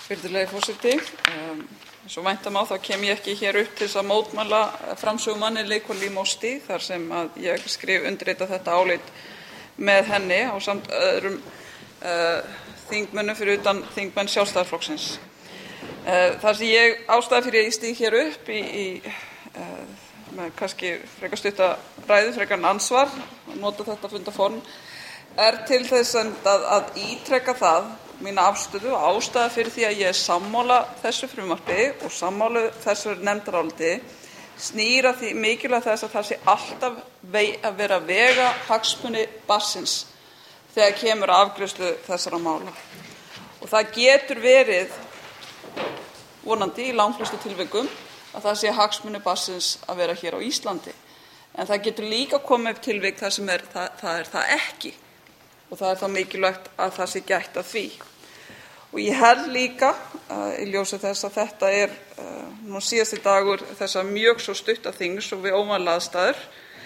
Virðulegi forseti. Eins og vænta má þá kem ég ekki hér upp til þess að mótmæla framsögumanni Leikhóli Mosti þar sem að ég undirrita þetta álit með henni ásamt öðrum þingmönnum fyrir utan þingmenn Sjálfstæðisflokksins. Það sem ástæða fyrir ég stíg hér upp með kannski frekar stutta ræðu, frekar en andsvar, að nota þetta fundarform, til þess að ítreka það mína afstöðu og ástæða fyrir því að ég er sammála þessu frumvarpi og sammála þessu nefndaráliti snýr að því mikilvægt þess að það sé alltaf að vera að vega hagsmuni barnsins þegar kemur að afgreiðslu þessara mála. Og það getur verið, vonandi í langflestu tilvikum, að það sé hagsmuni barnsins að vera hér á Íslandi. En það getur líka komið upp tilvik þar sem það er það ekki. Og það er þá mikilvægt að það sé gætt að því. Og ég held líka, í ljósi þess að þetta er nú síðasti dagur þessa mjög svo stutta þings og við óvanlega aðstæður,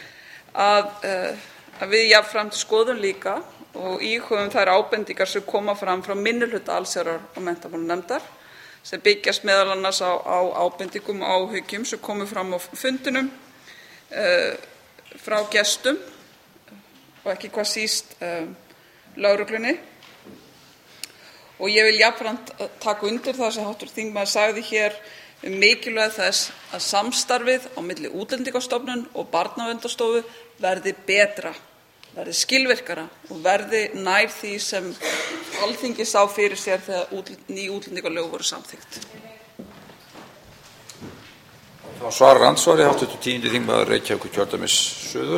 að við jafnframt skoðum líka og íhugum þær ábendingar sem koma fram frá minnihluta allsherjar- og menntamálanefndar, sem byggjast meðal annars á ábendingum og áhyggjum sem komu fram á fundinum frá gestum og ekki hvað síst lögreglunni. Og ég vil jafnframt taka undir það sem hv. þingmaður sagði hér mikilvægi þess að samstarfið á milli Útlendingastofnunar og Barnaverndarstofu verði betra, verði skilvirkara og verði nær því sem Alþingi sá fyrir sér þegar ný útlendingalög voru samþykkt. Þá svarar andsvari hv. 10. þingmaður Reykjavíkurkjördæmis suður.